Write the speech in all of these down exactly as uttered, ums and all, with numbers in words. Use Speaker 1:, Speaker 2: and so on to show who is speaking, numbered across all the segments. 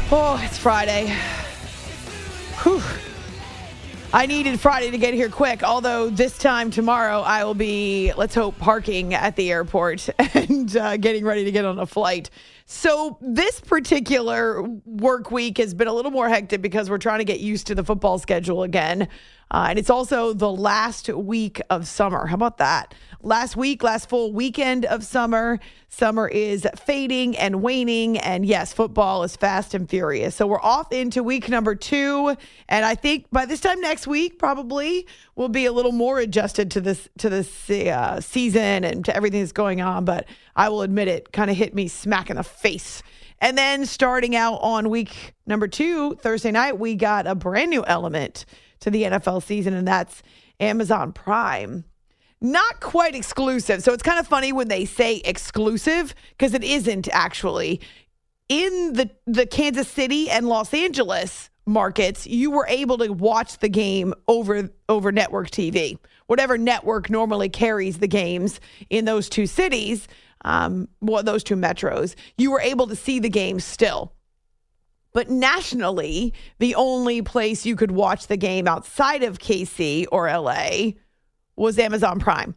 Speaker 1: Oh, it's Friday. Whew. I needed Friday to get here quick, although this time tomorrow I will be, let's hope, parking at the airport and uh, getting ready to get on a flight. So this particular work week has been a little more hectic because we're trying to get used to the football schedule again. Uh, and it's also the last week of summer. How about that? Last week, last full weekend of summer. Summer is fading and waning. And yes, football is fast and furious. So we're off into week number two. And I think by this time next week, probably we'll be a little more adjusted to this, to this uh, season and to everything that's going on. But I will admit it kind of hit me smack in the face. And then starting out on week number two, Thursday night, we got a brand new element to the N F L season, and that's Amazon Prime. Not quite exclusive. So it's kind of funny when they say exclusive because it isn't actually. In the, the Kansas City and Los Angeles markets, you were able to watch the game over, over network T V. Whatever network normally carries the games in those two cities, um, well, those two metros, you were able to see the game still. But nationally, the only place you could watch the game outside of K C or L A was Amazon Prime.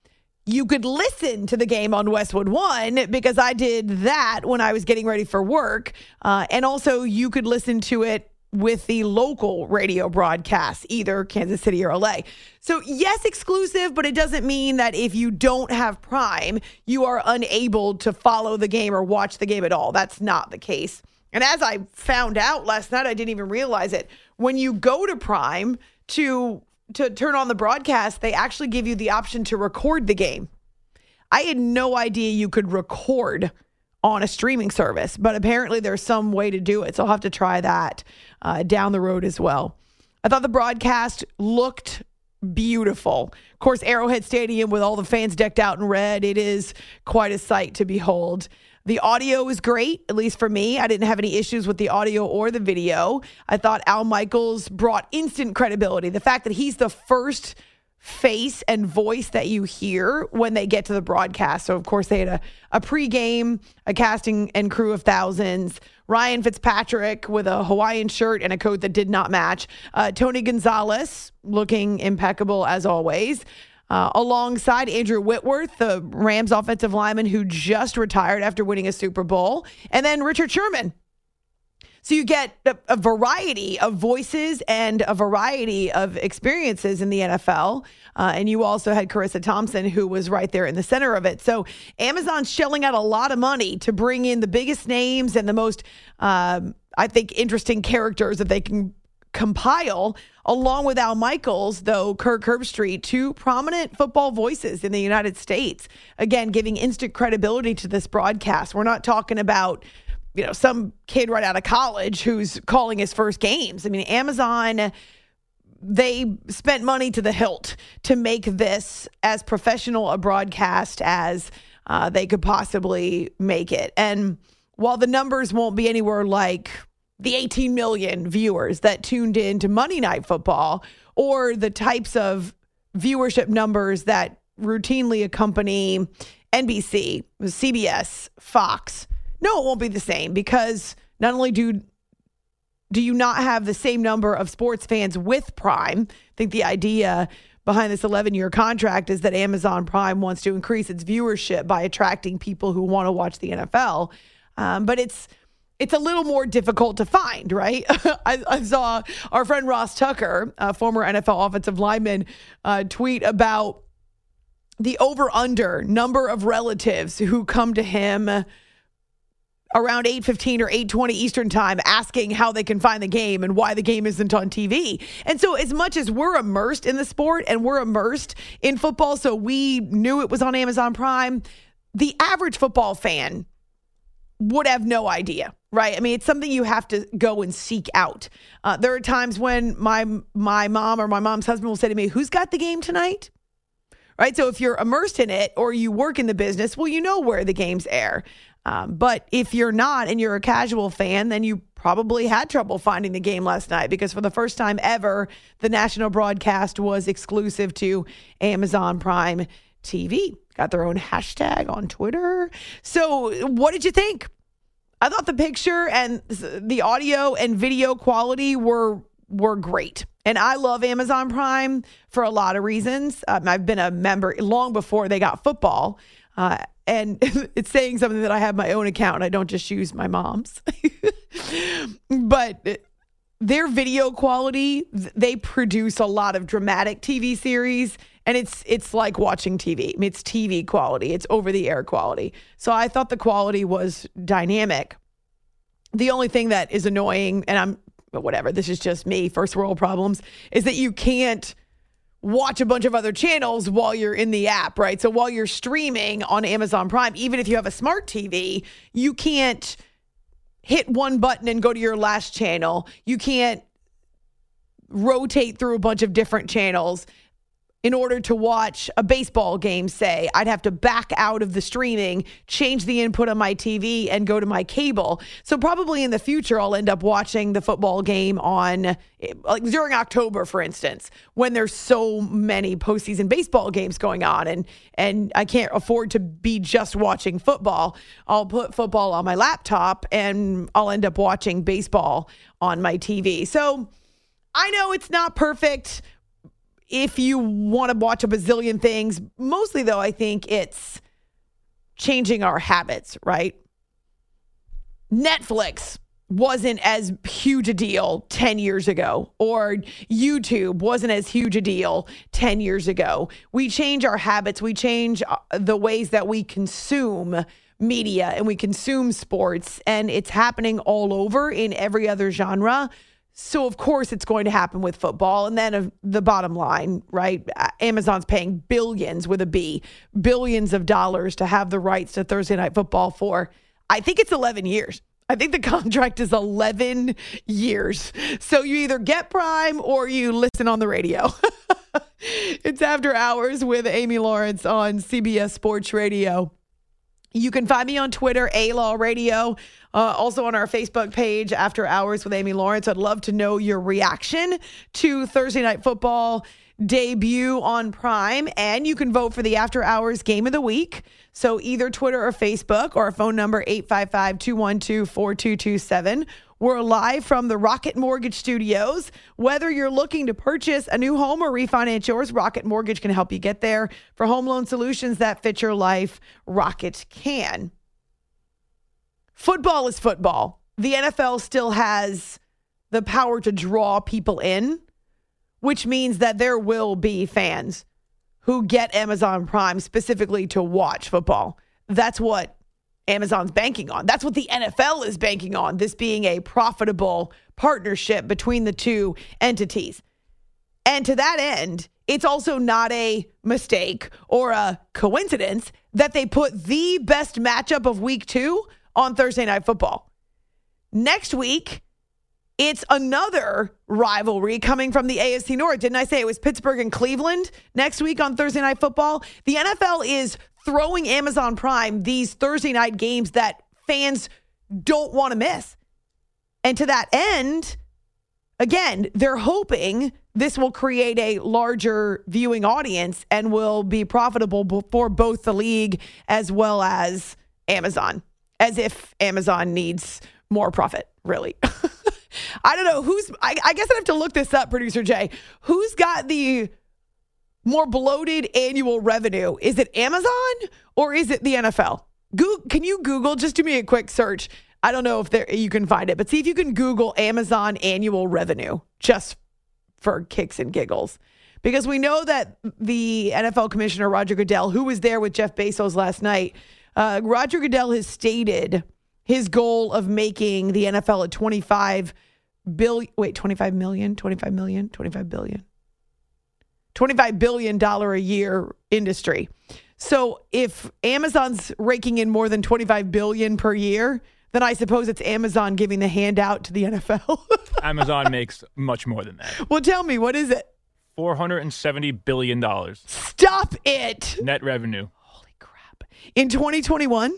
Speaker 1: You could listen to the game on Westwood One because I did that when I was getting ready for work. Uh, and also you could listen to it with the local radio broadcast, either Kansas City or L A. So yes, exclusive, but it doesn't mean that if you don't have Prime, you are unable to follow the game or watch the game at all. That's not the case. And as I found out last night, I didn't even realize it. When you go to Prime to to turn on the broadcast, they actually give you the option to record the game. I had no idea you could record on a streaming service, but apparently there's some way to do it. So I'll have to try that uh, down the road as well. I thought the broadcast looked beautiful. Of course, Arrowhead Stadium with all the fans decked out in red, it is quite a sight to behold. The audio is great, at least for me. I didn't have any issues with the audio or the video. I thought Al Michaels brought instant credibility. The fact that he's the first face and voice that you hear when they get to the broadcast. So, of course, they had a, a pregame, a casting and crew of thousands. Ryan Fitzpatrick with a Hawaiian shirt and a coat that did not match. Uh, Tony Gonzalez looking impeccable as always. Uh, alongside Andrew Whitworth, the Rams offensive lineman who just retired after winning a Super Bowl. And then Richard Sherman. So you get a, a variety of voices and a variety of experiences in the N F L. Uh, and you also had Carissa Thompson, who was right there in the center of it. So Amazon's shelling out a lot of money to bring in the biggest names and the most, um, I think, interesting characters that they can compile, along with Al Michaels, though, Kirk Herbstreit, two prominent football voices in the United States. Again, giving instant credibility to this broadcast. We're not talking about, you know, some kid right out of college who's calling his first games. I mean, Amazon, they spent money to the hilt to make this as professional a broadcast as uh, they could possibly make it. And while the numbers won't be anywhere like the eighteen million viewers that tuned in to Monday Night Football or the types of viewership numbers that routinely accompany N B C, C B S, Fox. No, it won't be the same because not only do do you not have the same number of sports fans with Prime. I think the idea behind this eleven-year contract is that Amazon Prime wants to increase its viewership by attracting people who want to watch the N F L. Um, but it's It's a little more difficult to find, right? I, I saw our friend Ross Tucker, a former N F L offensive lineman, uh, tweet about the over-under number of relatives who come to him around eight fifteen or eight twenty Eastern time asking how they can find the game and why the game isn't on T V. And so as much as we're immersed in the sport and we're immersed in football, so we knew it was on Amazon Prime, the average football fan would have no idea, right? I mean, it's something you have to go and seek out. Uh, there are times when my my mom or my mom's husband will say to me, who's got the game tonight? Right? So if you're immersed in it or you work in the business, well, you know where the games air. Um, but if you're not and you're a casual fan, then you probably had trouble finding the game last night because for the first time ever, the national broadcast was exclusive to Amazon Prime T V. Got their own hashtag on Twitter. So what did you think? I thought the picture and the audio and video quality were were great. And I love Amazon Prime for a lot of reasons. Um, I've been a member long before they got football. Uh, and it's saying something that I have my own account. I don't just use my mom's. But their video quality, they produce a lot of dramatic T V series. And it's it's like watching T V. I mean, it's T V quality. It's over-the-air quality. So I thought the quality was dynamic. The only thing that is annoying, and I'm, whatever, this is just me, first world problems, is that you can't watch a bunch of other channels while you're in the app, right? So while you're streaming on Amazon Prime, even if you have a smart T V, you can't hit one button and go to your last channel. You can't rotate through a bunch of different channels. In order to watch a baseball game, say, I'd have to back out of the streaming, change the input on my T V, and go to my cable. So probably in the future, I'll end up watching the football game on, like during October, for instance, when there's so many postseason baseball games going on, and and I can't afford to be just watching football. I'll put football on my laptop, and I'll end up watching baseball on my T V. So I know it's not perfect. If you want to watch a bazillion things, mostly though, I think it's changing our habits, right? Netflix wasn't as huge a deal ten years ago, or YouTube wasn't as huge a deal ten years ago. We change our habits. We change the ways that we consume media and we consume sports, and it's happening all over in every other genre. So, of course, it's going to happen with football. And then uh, the bottom line, right? Amazon's paying billions with a B, billions of dollars to have the rights to Thursday Night Football for, I think it's eleven years. I think the contract is eleven years. So you either get Prime or you listen on the radio. It's After Hours with Amy Lawrence on C B S Sports Radio. You can find me on Twitter, A-Law Radio, uh, also on our Facebook page, After Hours with Amy Lawrence. I'd love to know your reaction to Thursday Night Football debut on Prime, and you can vote for the After Hours Game of the Week. So either Twitter or Facebook, or our phone number, eight five five, two one two, four two two seven. We're live from the Rocket Mortgage Studios. Whether you're looking to purchase a new home or refinance yours, Rocket Mortgage can help you get there. For home loan solutions that fit your life, Rocket can. Football is football. The N F L still has the power to draw people in, which means that there will be fans who get Amazon Prime specifically to watch football. That's what Amazon's banking on. That's what the N F L is banking on, this being a profitable partnership between the two entities. And to that end, it's also not a mistake or a coincidence that they put the best matchup of week two on Thursday Night Football. Next week, it's another rivalry coming from the A F C North. Didn't I say it was Pittsburgh and Cleveland next week on Thursday Night Football? The N F L is throwing Amazon Prime these Thursday night games that fans don't want to miss. And to that end, again, they're hoping this will create a larger viewing audience and will be profitable for both the league as well as Amazon, as if Amazon needs more profit, really. I don't know who's, I, I guess I'd have to look this up, Producer Jay. Who's got the more bloated annual revenue? Is it Amazon or is it the N F L? Go, can you Google, just do me a quick search. I don't know if there you can find it, but see if you can Google Amazon annual revenue just for kicks and giggles. Because we know that the N F L commissioner, Roger Goodell, who was there with Jeff Bezos last night, uh, Roger Goodell has stated his goal of making the N F L a twenty-five billion, wait, twenty-five million, twenty-five million, twenty-five billion. twenty-five billion dollars a year industry. So if Amazon's raking in more than twenty-five billion dollars per year, then I suppose it's Amazon giving the handout to the N F L.
Speaker 2: Amazon makes much more than that.
Speaker 1: Well, tell me, what is it?
Speaker 2: four hundred seventy billion dollars.
Speaker 1: Stop it.
Speaker 2: Net revenue.
Speaker 1: Holy crap. In twenty twenty-one?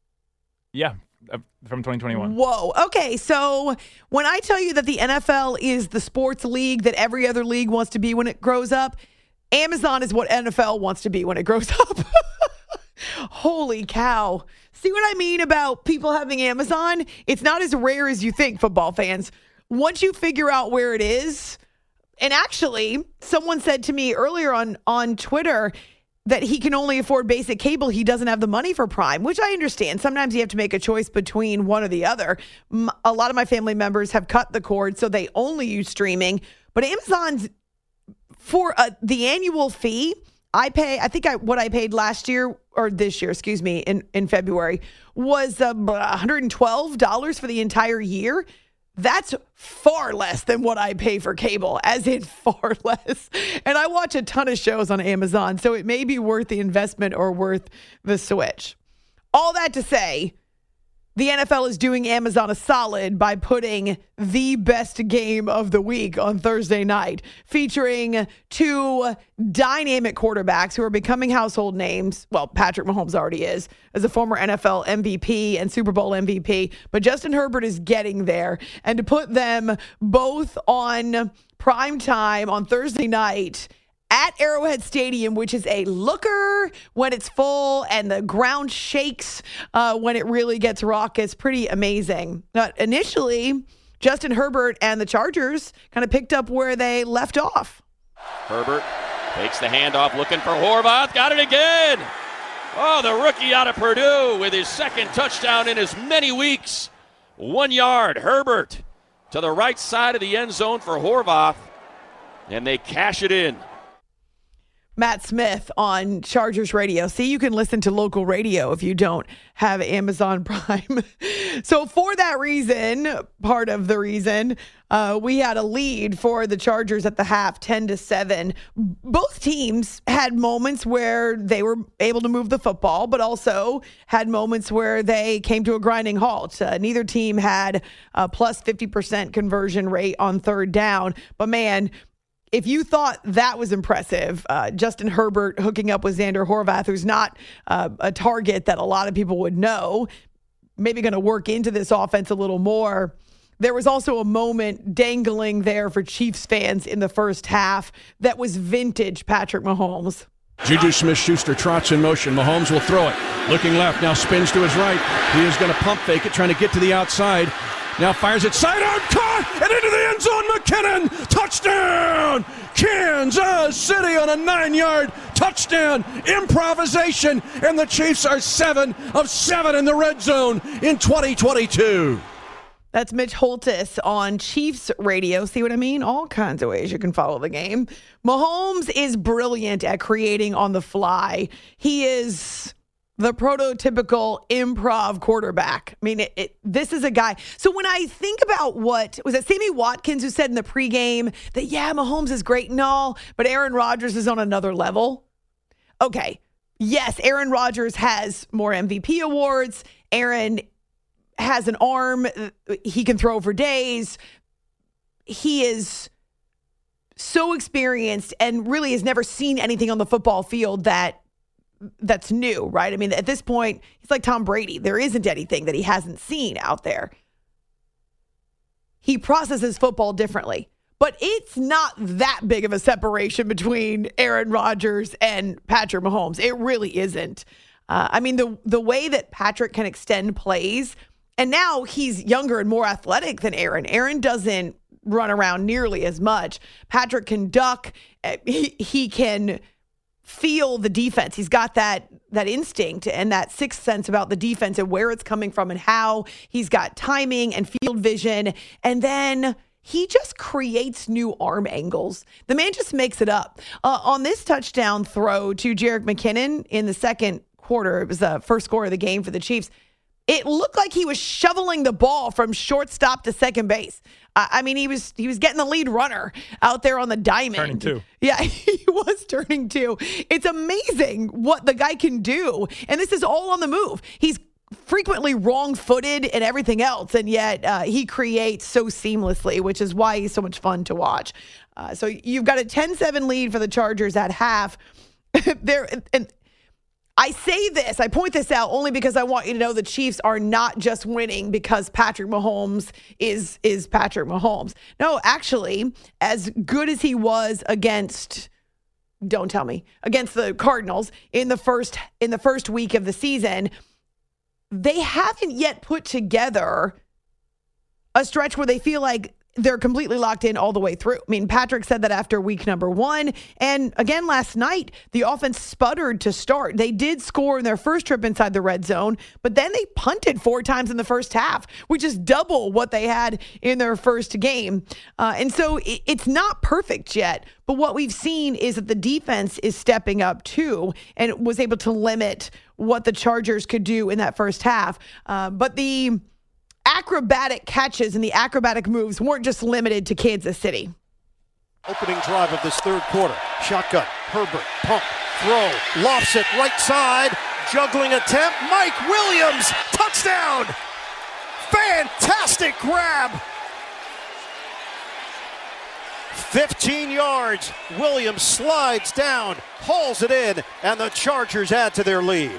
Speaker 2: Yeah, uh, from twenty twenty-one.
Speaker 1: Whoa. Okay, so when I tell you that the N F L is the sports league that every other league wants to be when it grows up, Amazon is what N F L wants to be when it grows up. Holy cow. See what I mean about people having Amazon? It's not as rare as you think, football fans. Once you figure out where it is, and actually, someone said to me earlier on, on Twitter that he can only afford basic cable. He doesn't have the money for Prime, which I understand. Sometimes you have to make a choice between one or the other. A lot of my family members have cut the cord, so they only use streaming. But Amazon's, for uh, the annual fee, I pay, I think I what I paid last year, or this year, excuse me, in, in February, was uh, one hundred twelve dollars for the entire year. That's far less than what I pay for cable, as in far less. And I watch a ton of shows on Amazon, so it may be worth the investment or worth the switch. All that to say, the N F L is doing Amazon a solid by putting the best game of the week on Thursday night, featuring two dynamic quarterbacks who are becoming household names. Well, Patrick Mahomes already is, as a former N F L M V P and Super Bowl M V P, but Justin Herbert is getting there. And to put them both on prime time on Thursday night at Arrowhead Stadium, which is a looker when it's full and the ground shakes uh, when it really gets raucous. Pretty amazing. But initially, Justin Herbert and the Chargers kind of picked up where they left off.
Speaker 3: Herbert takes the handoff, looking for Horvath. Got it again. Oh, the rookie out of Purdue with his second touchdown in as many weeks. One yard. Herbert to the right side of the end zone for Horvath, and they cash it in.
Speaker 1: Matt Smith on Chargers radio. See, you can listen to local radio if you don't have Amazon Prime. So for that reason, part of the reason, uh, we had a lead for the Chargers at the half, ten to seven. Both teams had moments where they were able to move the football, but also had moments where they came to a grinding halt. Uh, neither team had a plus fifty percent conversion rate on third down. But man, if you thought that was impressive, uh, Justin Herbert hooking up with Xander Horvath, who's not uh, a target that a lot of people would know, maybe going to work into this offense a little more. There was also a moment dangling there for Chiefs fans in the first half that was vintage Patrick Mahomes.
Speaker 4: Juju Smith-Schuster trots in motion. Mahomes will throw it. Looking left, now spins to his right. He is going to pump fake it, trying to get to the outside. Now fires it side out, caught, and into the end zone. McKinnon, touchdown! Kansas City on a nine-yard touchdown improvisation, and the Chiefs are seven of seven in the red zone in twenty twenty-two.
Speaker 1: That's Mitch Holtis on Chiefs radio. See what I mean? All kinds of ways you can follow the game. Mahomes is brilliant at creating on the fly. He is the prototypical improv quarterback. I mean, it, it, this is a guy. So when I think about what, was it Sammy Watkins who said in the pregame that, yeah, Mahomes is great and all, but Aaron Rodgers is on another level? Okay. Yes, Aaron Rodgers has more M V P awards. Aaron has an arm. He can throw for days. He is so experienced and really has never seen anything on the football field that that's new, right? I mean, at this point, he's like Tom Brady. There isn't anything that he hasn't seen out there. He processes football differently, but it's not that big of a separation between Aaron Rodgers and Patrick Mahomes. It really isn't. Uh, I mean, the the way that Patrick can extend plays, and now he's younger and more athletic than Aaron. Aaron doesn't run around nearly as much. Patrick can duck. He, he can feel the defense. He's got that that instinct and that sixth sense about the defense and where it's coming from and how. He's got timing and field vision. And then he just creates new arm angles. The man just makes it up. Uh, on this touchdown throw to Jerick McKinnon in the second quarter, it was the first score of the game for the Chiefs, it looked like he was shoveling the ball from shortstop to second base. Uh, I mean, he was he was getting the lead runner out there on the diamond.
Speaker 2: Turning two.
Speaker 1: Yeah, he was turning two. It's amazing what the guy can do. And this is all on the move. He's frequently wrong-footed and everything else, and yet uh, he creates so seamlessly, which is why he's so much fun to watch. Uh, so you've got a ten seven lead for the Chargers at half. there and I say this, I point this out only because I want you to know the Chiefs are not just winning because Patrick Mahomes is is Patrick Mahomes. No, actually, as good as he was against don't tell me, against the Cardinals in the first in the first week of the season, they haven't yet put together a stretch where they feel like they're completely locked in all the way through. I mean, Patrick said that after week number one. And again, last night, the offense sputtered to start. They did score in their first trip inside the red zone, but then they punted four times in the first half, which is double what they had in their first game. Uh, and so it, it's not perfect yet. But what we've seen is that the defense is stepping up too and was able to limit what the Chargers could do in that first half. Uh, but the acrobatic catches and the acrobatic moves weren't just limited to Kansas City.
Speaker 5: Opening drive of this third quarter. Shotgun. Herbert. Pump. Throw. Lofts it right side. Juggling attempt. Mike Williams. Touchdown. Fantastic grab. fifteen yards. Williams slides down. Hauls it in. And the Chargers add to their lead.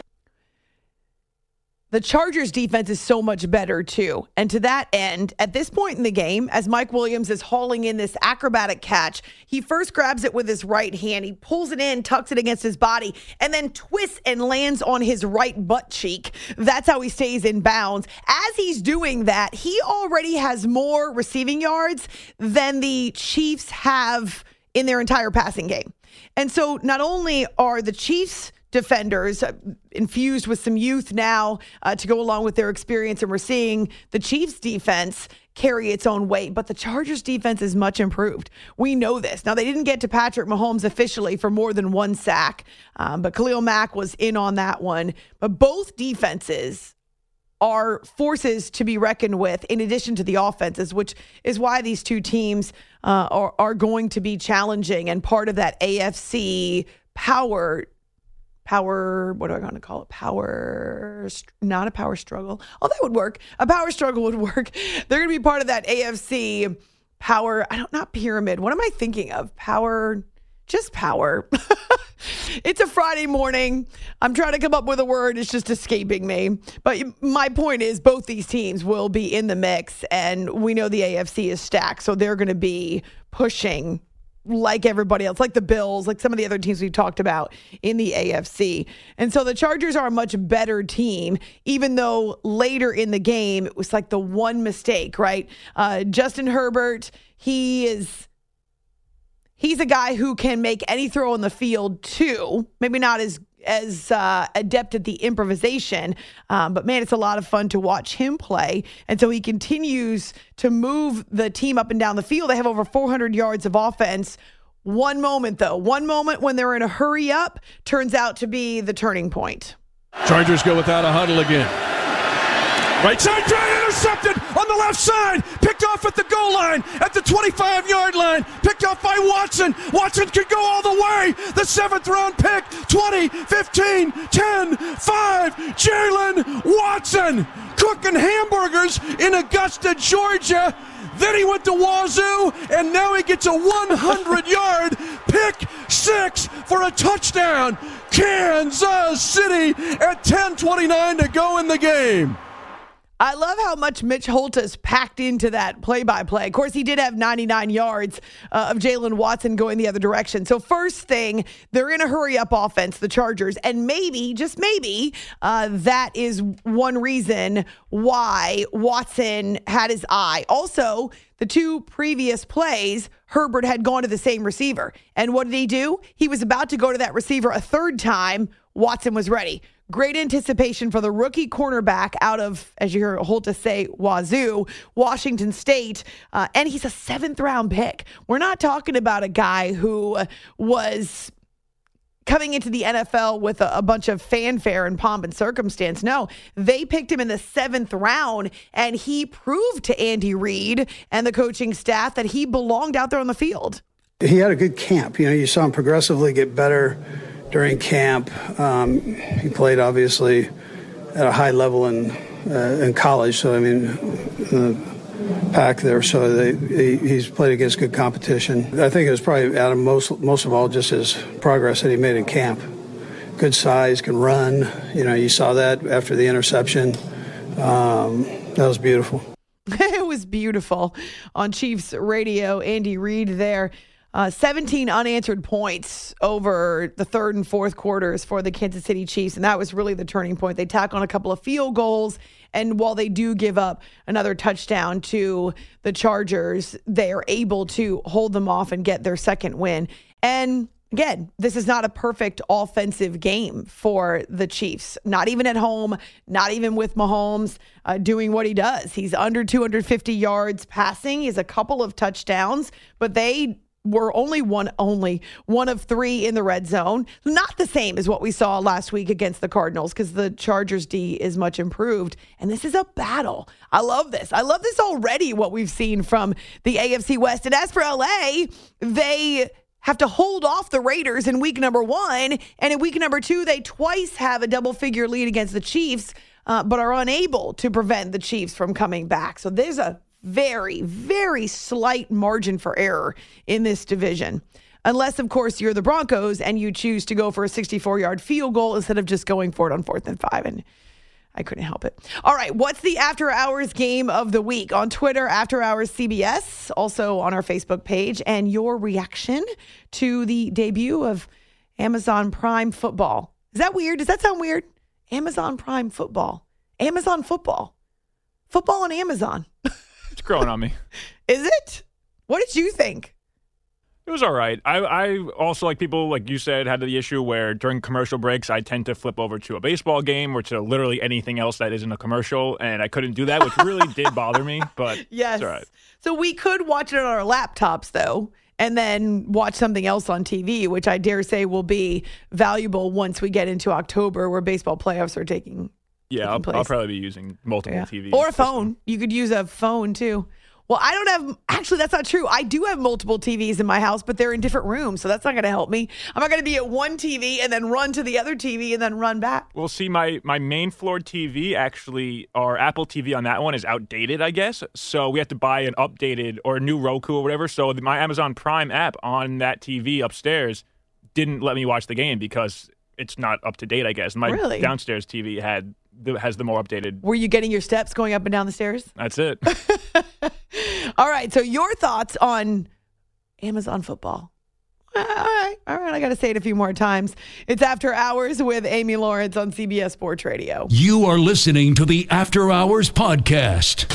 Speaker 1: The Chargers defense is so much better too. And to that end, at this point in the game, as Mike Williams is hauling in this acrobatic catch, he first grabs it with his right hand. He pulls it in, tucks it against his body, and then twists and lands on his right butt cheek. That's how he stays in bounds. As he's doing that, he already has more receiving yards than the Chiefs have in their entire passing game. And so not only are the Chiefs defenders uh, infused with some youth now uh, to go along with their experience, and we're seeing the Chiefs defense carry its own weight, but the Chargers defense is much improved. We know this. Now, they didn't get to Patrick Mahomes officially for more than one sack, um, but Khalil Mack was in on that one. But both defenses are forces to be reckoned with in addition to the offenses, which is why these two teams uh, are, are going to be challenging and part of that A F C power Power, what am I going to call it? Power, not a power struggle. Oh, that would work. A power struggle would work. They're going to be part of that A F C power, I don't, not pyramid. What am I thinking of? Power, just power. It's a Friday morning. I'm trying to come up with a word. It's just escaping me. But my point is both these teams will be in the mix, and we know the A F C is stacked, so they're going to be pushing like everybody else, like the Bills, like some of the other teams we've talked about in the A F C. And so the Chargers are a much better team, even though later in the game, it was like the one mistake, right? Uh, Justin Herbert, he is, he's a guy who can make any throw on the field too. Maybe not as as uh, adept at the improvisation, um, but man, it's a lot of fun to watch him play. And so he continues to move the team up and down the field. They have over four hundred yards of offense. One moment, though, one moment when they're in a hurry up turns out to be the turning point.
Speaker 4: Chargers go without a huddle again. Right side drive intercepted on the left side. Picked off at the goal line, at the twenty-five-yard line. Picked off by Watson. Watson could go all the way. The seventh round pick. twenty, fifteen, ten, five. Jalen Watson cooking hamburgers in Augusta, Georgia. Then he went to Wazoo, and now he gets a one hundred-yard pick six for a touchdown. Kansas City at ten twenty-nine to go in the game.
Speaker 1: I love how much Mitch Holthus packed into that play-by-play. Of course, he did have ninety-nine yards uh, of Jalen Watson going the other direction. So first thing, they're in a hurry-up offense, the Chargers, and maybe, just maybe, uh, that is one reason why Watson had his eye. Also, the two previous plays, Herbert had gone to the same receiver. And what did he do? He was about to go to that receiver a third time. Watson was ready. Great anticipation for the rookie cornerback out of, as you hear Holthus say, Wazoo, Washington State. Uh, and he's a seventh round pick. We're not talking about a guy who was coming into the N F L with a, a bunch of fanfare and pomp and circumstance. No, they picked him in the seventh round, and he proved to Andy Reid and the coaching staff that he belonged out there on the field.
Speaker 6: He had a good camp. You know, you saw him progressively get better during camp. Um, he played, obviously, at a high level in uh, in college. So, I mean, the pack there. So they, he, he's played against good competition. I think it was probably, Adam, most, most of all, just his progress that he made in camp. Good size, can run. You know, you saw that after the interception. Um, that was beautiful.
Speaker 1: It was beautiful on Chiefs radio. Andy Reid there. Uh, seventeen unanswered points over the third and fourth quarters for the Kansas City Chiefs, and that was really the turning point. They tack on a couple of field goals, and while they do give up another touchdown to the Chargers, they are able to hold them off and get their second win. And again, this is not a perfect offensive game for the Chiefs. Not even at home, not even with Mahomes uh, doing what he does. He's under two hundred fifty yards passing. He has a couple of touchdowns, but they were only one, only one of three in the red zone. Not the same as what we saw last week against the Cardinals, because the Chargers D is much improved. And this is a battle. I love this. I love this already, what we've seen from the A F C West. And as for L A, they have to hold off the Raiders in week number one. And in week number two, they twice have a double-figure lead against the Chiefs, uh, but are unable to prevent the Chiefs from coming back. So there's a very, very slight margin for error in this division. Unless, of course, you're the Broncos and you choose to go for a sixty-four-yard field goal instead of just going for it on fourth and five. And I couldn't help it. All right, what's the After Hours game of the week? On Twitter, After Hours C B S, also on our Facebook page, and your reaction to the debut of Amazon Prime Football. Is that weird? Does that sound weird? Amazon Prime Football. Amazon Football. Football on Amazon.
Speaker 2: It's growing on me.
Speaker 1: Is it? What did you think?
Speaker 2: It was all right. I, I also, like people, like you said, had the issue where during commercial breaks, I tend to flip over to a baseball game or to literally anything else that isn't a commercial, and I couldn't do that, which really did bother me, but
Speaker 1: yes.
Speaker 2: It's all right.
Speaker 1: So we could watch it on our laptops, though, and then watch something else on T V, which I dare say will be valuable once we get into October, where baseball playoffs are taking
Speaker 2: Yeah, I'll, I'll probably be using multiple
Speaker 1: yeah.
Speaker 2: T Vs.
Speaker 1: Or a phone. You could use a phone, too. Well, I don't have, actually, that's not true. I do have multiple T Vs in my house, but they're in different rooms, so that's not going to help me. I'm not going to be at one T V and then run to the other T V and then run back.
Speaker 2: Well, see, my, my main floor T V, actually, our Apple T V on that one is outdated, I guess. So we have to buy an updated or a new Roku or whatever. So my Amazon Prime app on that T V upstairs didn't let me watch the game because it's not up to date, I guess. My
Speaker 1: really? downstairs
Speaker 2: T V had has the more updated.
Speaker 1: Were you getting your steps going up and down the stairs?
Speaker 2: That's it.
Speaker 1: All right. So your thoughts on Amazon Football? All right. All right. I got to say it a few more times. It's After Hours with Amy Lawrence on C B S Sports Radio.
Speaker 7: You are listening to the After Hours podcast.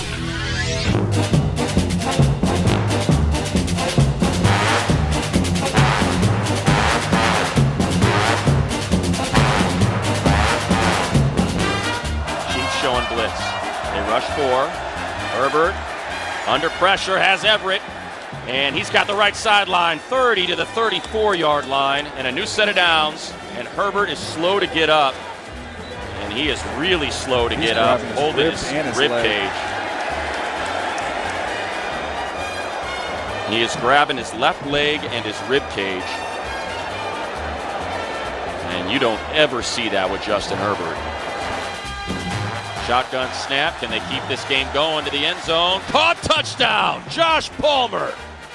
Speaker 3: Showing blitz. They rush four. Herbert under pressure has Everett, and he's got the right sideline, thirty to the thirty-four-yard line, and a new set of downs. And Herbert is slow to get up, and he is really slow to he's get up, holding his, his rib leg. cage. He is grabbing his left leg and his rib cage, and you don't ever see that with Justin Herbert. Shotgun snap. Can they keep this game going to the end zone? Caught, touchdown, Josh Palmer.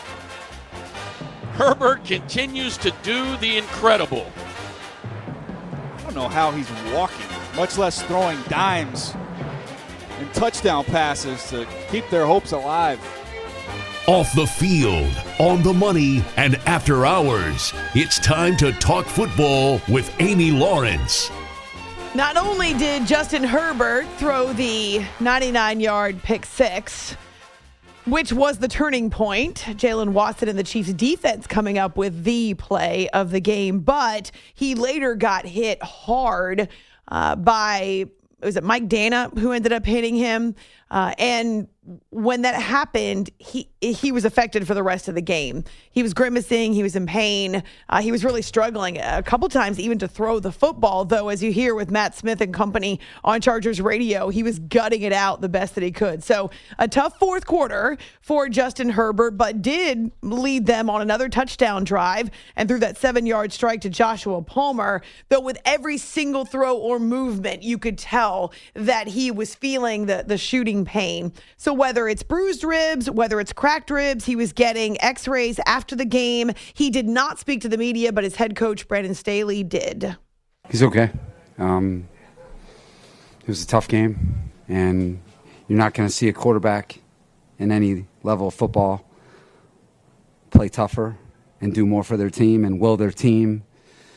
Speaker 3: Herbert continues to do the incredible.
Speaker 8: I don't know how he's walking, much less throwing dimes and touchdown passes to keep their hopes alive.
Speaker 7: Off the field, on the money, and after hours, it's time to talk football with Amy Lawrence.
Speaker 1: Not only did Justin Herbert throw the ninety-nine-yard pick six, which was the turning point, Jalen Watson and the Chiefs defense coming up with the play of the game, but he later got hit hard uh, by, was it Mike Dana who ended up hitting him? Uh, and when that happened, he he was affected for the rest of the game. He was grimacing. He was in pain. Uh, he was really struggling a couple times even to throw the football, though, as you hear with Matt Smith and company on Chargers radio, he was gutting it out the best that he could. So a tough fourth quarter for Justin Herbert, but did lead them on another touchdown drive and threw that seven-yard strike to Joshua Palmer, though with every single throw or movement, you could tell that he was feeling the, the shooting pain. So whether it's bruised ribs, whether it's cracked ribs, he was getting x-rays after the game. He did not speak to the media, but his head coach, Brandon Staley, did.
Speaker 9: He's okay. Um, it was a tough game, and you're not going to see a quarterback in any level of football play tougher and do more for their team and will their team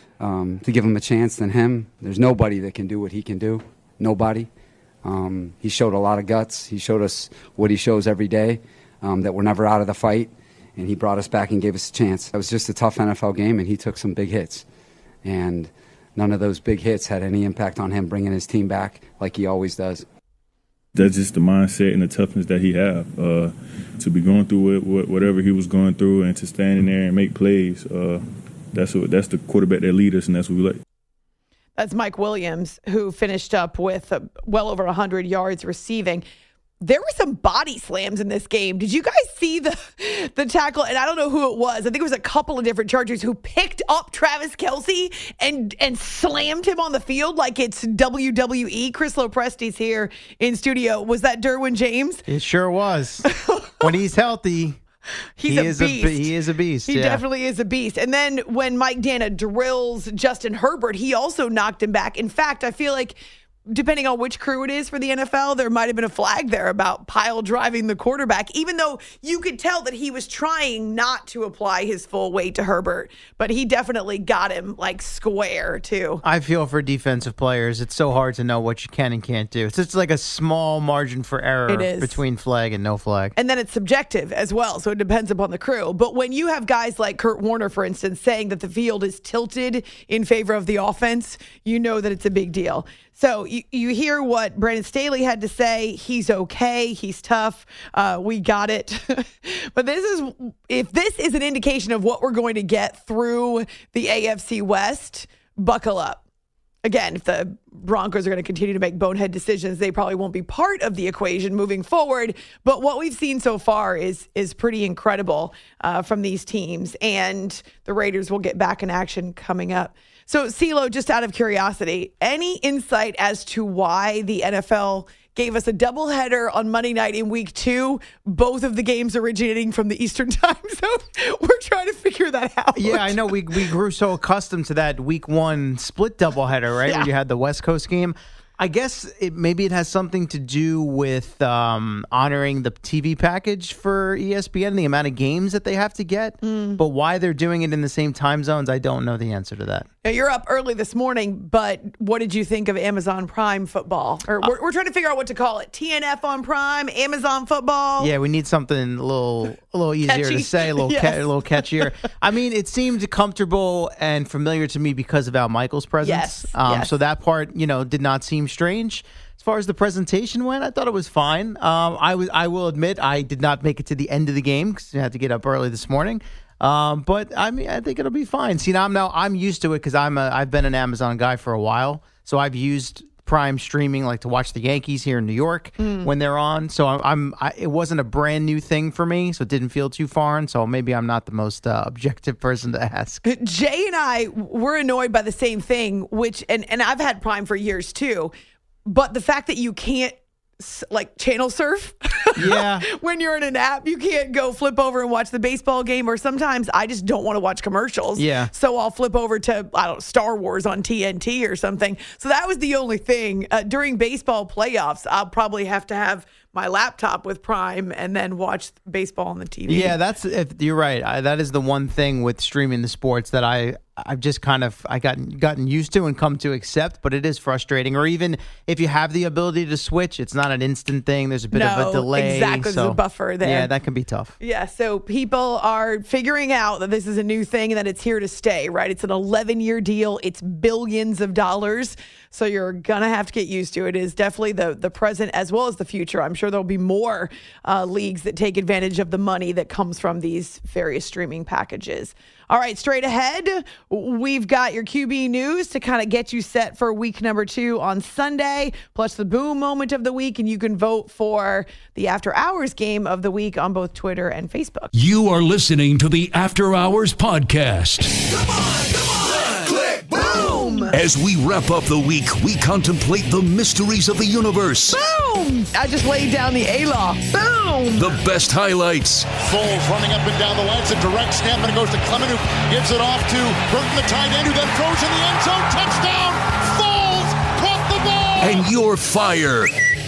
Speaker 9: um, to give them a chance than him. There's nobody that can do what he can do. Nobody. Um, he showed a lot of guts. He showed us what he shows every day, um, that we're never out of the fight, and he brought us back and gave us a chance. It was just a tough N F L game, and he took some big hits. And none of those big hits had any impact on him bringing his team back like he always does.
Speaker 10: That's just the mindset and the toughness that he have. Uh, to be going through it, whatever he was going through, and to stand in there and make plays, uh, that's what, that's the quarterback that leads us, and that's what we like.
Speaker 1: That's Mike Williams, who finished up with uh, well over one hundred yards receiving. There were some body slams in this game. Did you guys see the the tackle? And I don't know who it was. I think it was a couple of different Chargers who picked up Travis Kelce and and slammed him on the field like it's W W E. Chris Lopresti's here in studio. Was that Derwin James?
Speaker 11: It sure was. When he's healthy,
Speaker 1: He's
Speaker 11: he
Speaker 1: a
Speaker 11: is
Speaker 1: beast.
Speaker 11: A, he is a beast.
Speaker 1: He
Speaker 11: yeah.
Speaker 1: definitely is a beast. And then when Mike Dana drills Justin Herbert, he also knocked him back. In fact, I feel like depending on which crew it is for the N F L, there might have been a flag there about pile driving the quarterback, even though you could tell that he was trying not to apply his full weight to Herbert. But he definitely got him like square, too.
Speaker 11: I feel for defensive players, it's so hard to know what you can and can't do. It's just like a small margin for error
Speaker 1: It is.
Speaker 11: between flag and no flag.
Speaker 1: And then it's subjective as well, so it depends upon the crew. But when you have guys like Kurt Warner, for instance, saying that the field is tilted in favor of the offense, you know that it's a big deal. So you, you hear what Brandon Staley had to say. He's okay. He's tough. Uh, we got it. But this is, if this is an indication of what we're going to get through the A F C West, buckle up. Again, if the Broncos are going to continue to make bonehead decisions, they probably won't be part of the equation moving forward. But what we've seen so far is is pretty incredible uh, from these teams. And the Raiders will get back in action coming up. So, CeeLo, just out of curiosity, any insight as to why the N F L gave us a doubleheader on Monday night in week two, both of the games originating from the Eastern time zone? We're trying to figure that out.
Speaker 11: Yeah, I know. We we grew so accustomed to that week one split doubleheader, right?
Speaker 1: Yeah.
Speaker 11: Where you had the West Coast game. I guess it, maybe it has something to do with um, honoring the T V package for E S P N, the amount of games that they have to get. Mm. But why they're doing it in the same time zones, I don't know the answer to that.
Speaker 1: Now, you're up early this morning, but what did you think of Amazon Prime football? Or we're, we're trying to figure out what to call it. T N F on Prime, Amazon football.
Speaker 11: Yeah, we need something a little a little easier
Speaker 1: Catchy.
Speaker 11: to say, a little
Speaker 1: Yes.
Speaker 11: ca- a little catchier. I mean, it seemed comfortable and familiar to me because of Al Michaels' presence.
Speaker 1: Yes,
Speaker 11: Um,
Speaker 1: yes.
Speaker 11: So that part, you know, did not seem strange. As far as the presentation went, I thought it was fine. Um, I was, I will admit, I did not make it to the end of the game because I had to get up early this morning. Um, but I mean, I think it'll be fine. See, now I'm now I'm used to it because I'm a I've been an Amazon guy for a while, so I've used Prime streaming like to watch the Yankees here in New York
Speaker 1: Mm.
Speaker 11: when they're on. So I'm, I'm I, it wasn't a brand new thing for me, so it didn't feel too foreign. So maybe I'm not the most uh, objective person to ask.
Speaker 1: Jay and I were annoyed by the same thing, which and and I've had Prime for years too. But the fact that you can't like channel surf
Speaker 11: Yeah.
Speaker 1: when you're in an app, you can't go flip over and watch the baseball game, or sometimes I just don't want to watch commercials.
Speaker 11: Yeah.
Speaker 1: So I'll flip over to, I don't know, Star Wars on T N T or something. So that was the only thing. Uh, during baseball playoffs, I'll probably have to have my laptop with Prime and then watch baseball on the T V.
Speaker 11: Yeah, that's if you're right. I, that is the one thing with streaming the sports that I I've just kind of I gotten gotten used to and come to accept, but it is frustrating. Or even if you have the ability to switch, it's not an instant thing. There's a bit
Speaker 1: No,
Speaker 11: of a delay.
Speaker 1: exactly.
Speaker 11: So,
Speaker 1: There's a buffer there.
Speaker 11: Yeah, that can be tough.
Speaker 1: Yeah, so people are figuring out that this is a new thing and that it's here to stay, right? It's an eleven-year deal. It's billions of dollars. So you're going to have to get used to it. It is definitely the, the present as well as the future. I'm sure there'll be more uh, leagues that take advantage of the money that comes from these various streaming packages. All right, straight ahead, we've got your Q B news to kind of get you set for week number two on Sunday, plus the boom moment of the week, and you can vote for the After Hours game of the week on both Twitter and Facebook.
Speaker 7: You are listening to the After Hours Podcast.
Speaker 12: Come on, come on. Click, boom.
Speaker 7: As we wrap up the week, we contemplate the mysteries of the universe.
Speaker 1: Boom! I just laid down the A-Law. Boom!
Speaker 7: The best highlights.
Speaker 5: Foles running up and down the line. It's a direct snap, and it goes to Clement, who gives it off to Burton, the tight end, who then throws in the end zone. Touchdown! Foles caught the ball!
Speaker 7: And your fire.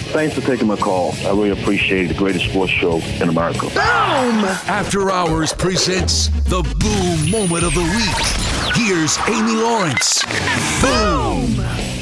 Speaker 13: Thanks for taking my call. I really appreciate it. The greatest sports show in America.
Speaker 1: Boom!
Speaker 7: After Hours presents the boom moment of the week. Here's Amy Lawrence. Boom!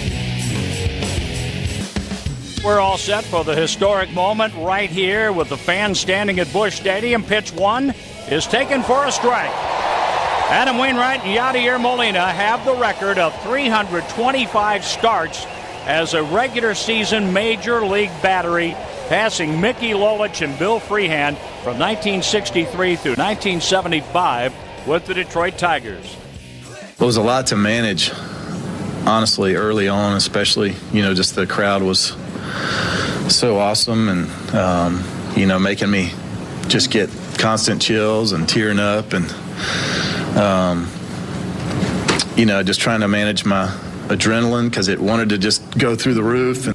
Speaker 14: We're all set for the historic moment right here with the fans standing at Busch Stadium. Pitch one is taken for a strike. Adam Wainwright and Yadier Molina have the record of three hundred twenty-five starts as a regular season major league battery, passing Mickey Lolich and Bill Freehand from nineteen sixty-three through nineteen seventy-five with the Detroit Tigers.
Speaker 15: It was a lot to manage, honestly, early on, especially, you know, just the crowd was so awesome and, um, you know, making me just get constant chills and tearing up and, um, you know, just trying to manage my adrenaline because it wanted to just go through the roof.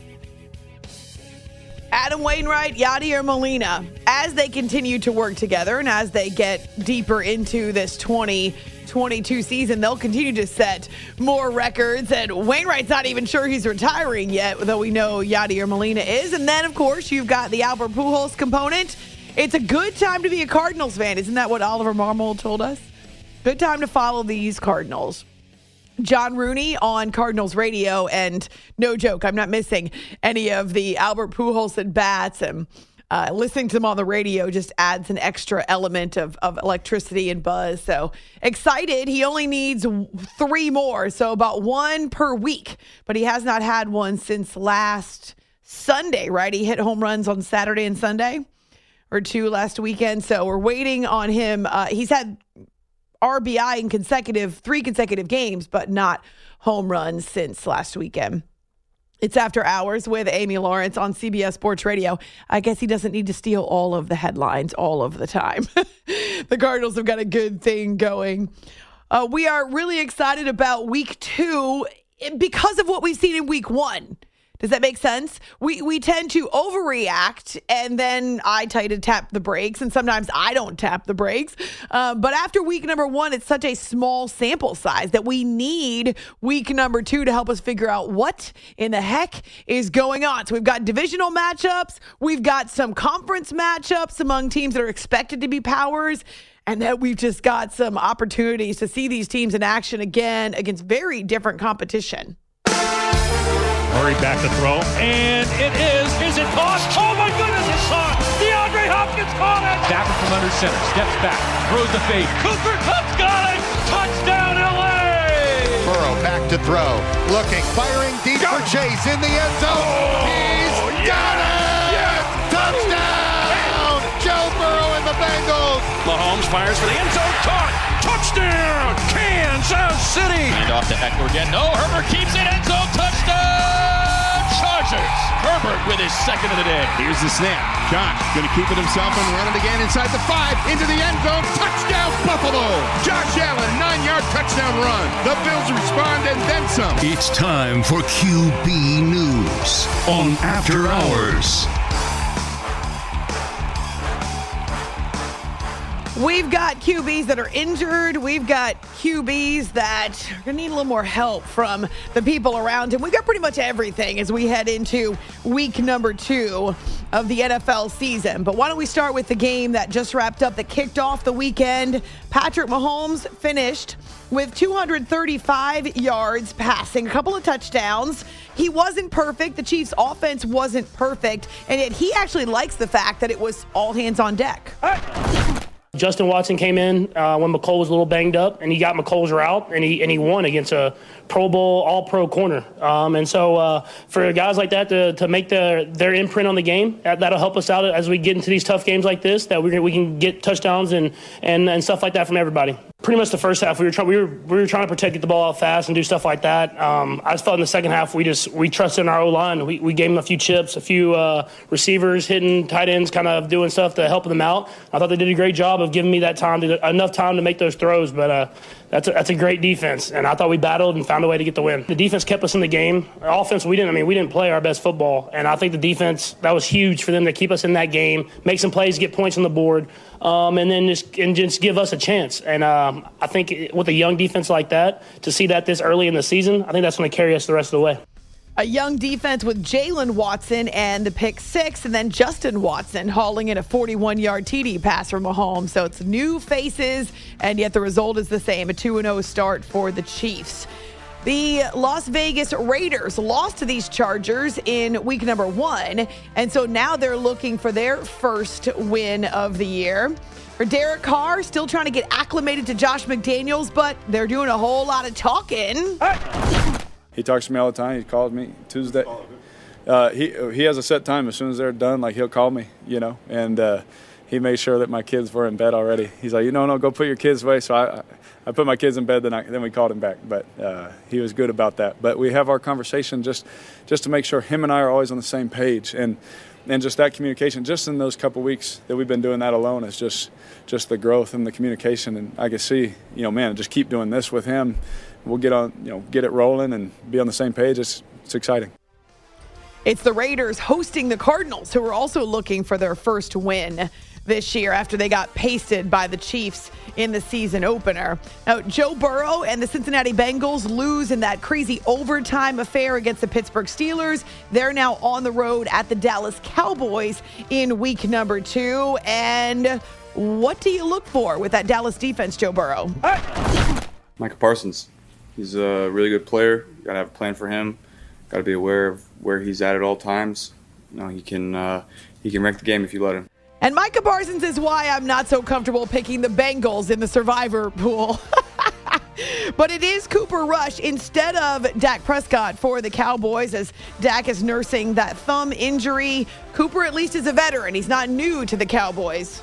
Speaker 1: Adam Wainwright, Yadier Molina, as they continue to work together and as they get deeper into this twenty twenty-two season, they'll continue to set more records. And Wainwright's not even sure he's retiring yet, though we know Yadier Molina is. And then, of course, you've got the Albert Pujols component. It's a good time to be a Cardinals fan. Isn't that what Oliver Marmol told us? Good time to follow these Cardinals. John Rooney on Cardinals radio, and no joke, I'm not missing any of the Albert Pujols at bats, and uh, listening to them on the radio just adds an extra element of, of electricity and buzz. So excited. He only needs three more, so about one per week, but he has not had one since last Sunday, right? He hit home runs on Saturday and Sunday, or two last weekend, so we're waiting on him. Uh, he's had R B I in consecutive, three consecutive games, but not home runs since last weekend. It's After Hours with Amy Lawrence on C B S Sports Radio. I guess he doesn't need to steal all of the headlines all of the time. The Cardinals have got a good thing going. Uh, we are really excited about week two because of what we've seen in week one. Does that make sense? We we tend to overreact, and then I tell you to tap the brakes, and sometimes I don't tap the brakes. Uh, but after week number one, it's such a small sample size that we need week number two to help us figure out what in the heck is going on. So we've got divisional matchups. We've got some conference matchups among teams that are expected to be powers. And then we've just got some opportunities to see these teams in action again against very different competition.
Speaker 16: Murray back to throw, and it is. Is it caught? Oh, my goodness, it's caught. DeAndre Hopkins caught it. Back from under center, steps back, throws the fade. Cooper Kupp's got it. Touchdown, L A.
Speaker 17: Burrow back to throw, looking, firing deep Go. for Chase in the end zone. Oh, He's yes. got it. Yes. Touchdown. Joe Burrow and the Bengals.
Speaker 16: Mahomes fires for the end zone. Caught. Touchdown, Kansas City.
Speaker 3: And off to Eckler again. No, Herbert keeps it. End zone. Touchdown, Chargers. Herbert with his second of the day.
Speaker 17: Here's the snap. Josh going to keep it himself and run it again inside the five. Into the end zone. Touchdown, Buffalo. Josh Allen, nine-yard touchdown run. The Bills respond and then some.
Speaker 7: It's time for Q B News on After Hours.
Speaker 1: We've got Q Bs that are injured. We've got Q Bs that are going to need a little more help from the people around him. We've got pretty much everything as we head into week number two of the N F L season. But why don't we start with the game that just wrapped up, that kicked off the weekend. Patrick Mahomes finished with two hundred thirty-five yards passing, a couple of touchdowns. He wasn't perfect. The Chiefs' offense wasn't perfect. And yet he actually likes the fact that it was all hands on deck.
Speaker 18: Justin Watson came in uh, when McColl was a little banged up, and he got McColl's route, and he and he won against a Pro Bowl, All-Pro corner. Um, and so uh, for guys like that to, to make their, their imprint on the game, that, that'll help us out as we get into these tough games like this, that we we can get touchdowns and, and, and stuff like that from everybody. Pretty much the first half, we were trying we were we were trying to protect, get the ball out fast, and do stuff like that. Um, I just felt in the second half we just we trusted in our O line. We we gave them a few chips, a few uh, receivers hitting tight ends, kind of doing stuff to help them out. I thought they did a great job of giving me that time, to, enough time to make those throws. But uh, that's a, that's a great defense, and I thought we battled and found a way to get the win. The defense kept us in the game. Our offense, we didn't. I mean, we didn't play our best football, and I think the defense, that was huge for them to keep us in that game, make some plays, get points on the board. Um, and then just and just give us a chance. And um, I think with a young defense like that, to see that this early in the season, I think that's going to carry us the rest of the way.
Speaker 1: A young defense with Jalen Watson and the pick six, and then Justin Watson hauling in a forty-one-yard T D pass from Mahomes. So it's new faces, and yet the result is the same, a two and oh start for the Chiefs. The Las Vegas Raiders lost to these Chargers in week number one, and so now they're looking for their first win of the year. For Derek Carr, still trying to get acclimated to Josh McDaniels, but they're doing a whole lot of talking.
Speaker 19: He talks to me all the time. He calls me Tuesday. Uh, he he has a set time. As soon as they're done, like he'll call me, you know. And uh, he made sure that my kids were in bed already. He's like, you know, no, go put your kids away. So I I put my kids in bed. Then I, then we called him back. But uh, he was good about that. But we have our conversation just just to make sure him and I are always on the same page. And and just that communication, just in those couple weeks that we've been doing that alone, is just just the growth and the communication. And I can see, you know, man, just keep doing this with him. We'll get on, you know, get it rolling and be on the same page. It's it's exciting.
Speaker 1: It's the Raiders hosting the Cardinals, who are also looking for their first win this year after they got pasted by the Chiefs in the season opener. Now, Joe Burrow and the Cincinnati Bengals lose in that crazy overtime affair against the Pittsburgh Steelers. They're now on the road at the Dallas Cowboys in week number two. And what do you look for with that Dallas defense, Joe Burrow?
Speaker 20: Micah Parsons. He's a really good player. You gotta have a plan for him. Gotta be aware of where he's at at all times. You know, he can uh, he can wreck the game if you let him.
Speaker 1: And Micah Parsons is why I'm not so comfortable picking the Bengals in the survivor pool. But it is Cooper Rush instead of Dak Prescott for the Cowboys, as Dak is nursing that thumb injury. Cooper at least is a veteran. He's not new to the Cowboys.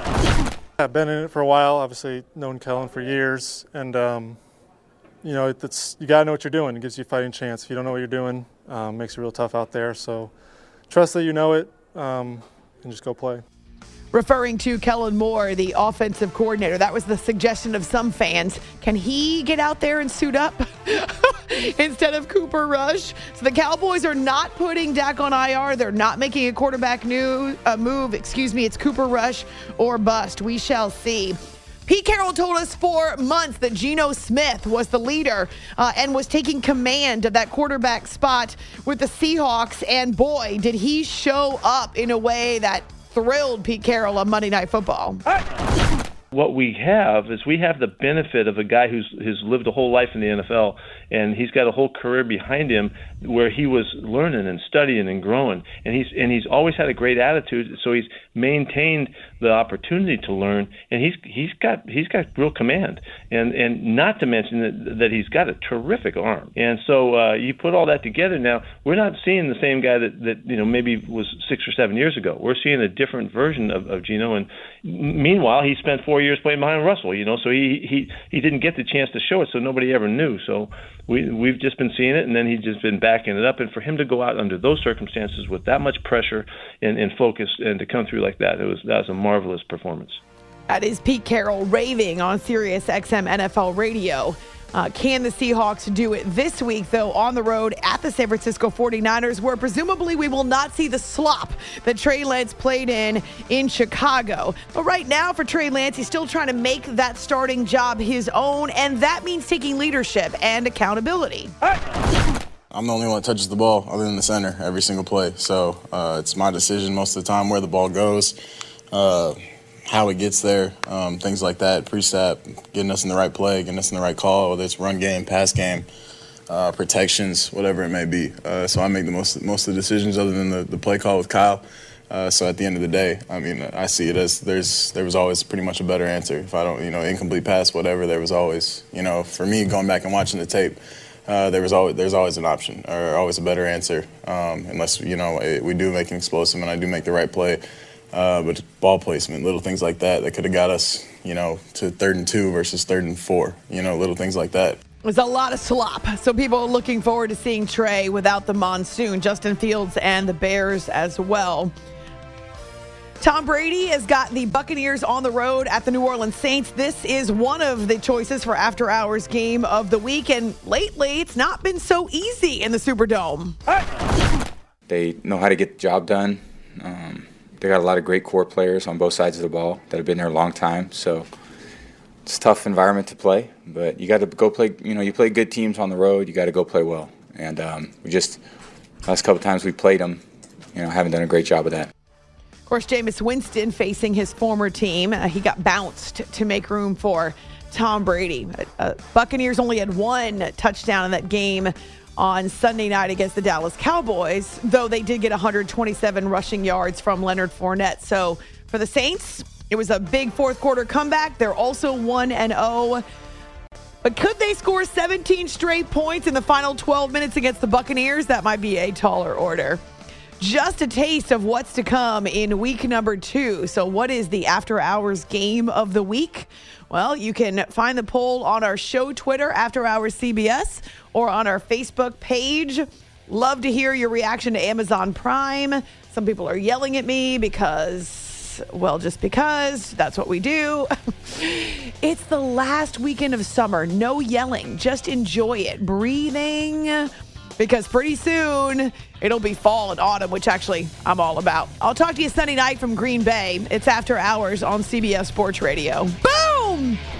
Speaker 21: I've been in it for a while. Obviously known Kellen for years, and um, you know, it's, you got to know what you're doing. It gives you a fighting chance. If you don't know what you're doing, um, makes it real tough out there. So trust that you know it, um, and just go play.
Speaker 1: Referring to Kellen Moore, the offensive coordinator, that was the suggestion of some fans. Can he get out there and suit up instead of Cooper Rush? So the Cowboys are not putting Dak on I R. They're not making a quarterback new, uh, move. Excuse me, it's Cooper Rush or bust. We shall see. Pete Carroll told us for months that Geno Smith was the leader uh, and was taking command of that quarterback spot with the Seahawks. And boy, did he show up in a way that thrilled Pete Carroll on Monday Night Football.
Speaker 22: What we have is we have the benefit of a guy who's who's lived a whole life in the N F L, and he's got a whole career behind him where he was learning and studying and growing, and he's and he's always had a great attitude. So he's maintained the opportunity to learn, and he's he's got he's got real command, and and not to mention that that he's got a terrific arm. And so uh, you put all that together. Now we're not seeing the same guy that that you know maybe was six or seven years ago. We're seeing a different version of, of Geno, and meanwhile he spent four years playing behind Russell, you know, so he he he didn't get the chance to show it, so nobody ever knew. So we we've just been seeing it, and then he's just been backing it up. And for him to go out under those circumstances with that much pressure and, and focus, and to come through like that, it was that was a marvelous performance.
Speaker 1: That is Pete Carroll raving on Sirius X M N F L Radio. Uh, can the Seahawks do it this week, though, on the road at the San Francisco forty-niners, where presumably we will not see the slop that Trey Lance played in in Chicago. But right now for Trey Lance, he's still trying to make that starting job his own, and that means taking leadership and accountability.
Speaker 23: I'm the only one that touches the ball other than the center every single play. So uh, it's my decision most of the time where the ball goes, uh, how it gets there, um, things like that, pre-snap, getting us in the right play, getting us in the right call, whether it's run game, pass game, uh, protections, whatever it may be. Uh, so I make the most most of the decisions other than the, the play call with Kyle. Uh, so at the end of the day, I mean, I see it as there's there was always pretty much a better answer. If I don't, you know, incomplete pass, whatever, there was always, you know, for me going back and watching the tape, uh, there was always there's always an option or always a better answer, um, unless, you know, it, we do make an explosive and I do make the right play. Uh, but ball placement, little things like that, that could have got us, you know, to third and two versus third and four, you know, little things like that.
Speaker 1: There's a lot of slop. So people are looking forward to seeing Trey without the monsoon, Justin Fields and the Bears as well. Tom Brady has got the Buccaneers on the road at the New Orleans Saints. This is one of the choices for after-hours game of the week, and lately it's not been so easy in the Superdome.
Speaker 24: They know how to get the job done. Um, they got a lot of great core players on both sides of the ball that have been there a long time, so it's a tough environment to play, but you got to go play, you know, you play good teams on the road, you got to go play well. And um, we just, last couple times we played them, you know, haven't done a great job of that.
Speaker 1: Of course, Jameis Winston facing his former team. Uh, he got bounced to make room for Tom Brady. Uh, Buccaneers only had one touchdown in that game on Sunday night against the Dallas Cowboys, though they did get one hundred twenty-seven rushing yards from Leonard Fournette. So for the Saints, it was a big fourth quarter comeback. They're also one and oh. But could they score seventeen straight points in the final twelve minutes against the Buccaneers? That might be a taller order. Just a taste of what's to come in week number two. So what is the after hours game of the week? Well, you can find the poll on our show Twitter, After Hours C B S, or on our Facebook page. Love to hear your reaction to Amazon Prime. Some people are yelling at me because, well, just because that's what we do. It's the last weekend of summer. No yelling. Just enjoy it. Breathing. Because pretty soon it'll be fall and autumn, which actually I'm all about. I'll talk to you Sunday night from Green Bay. It's After Hours on C B S Sports Radio. Boom!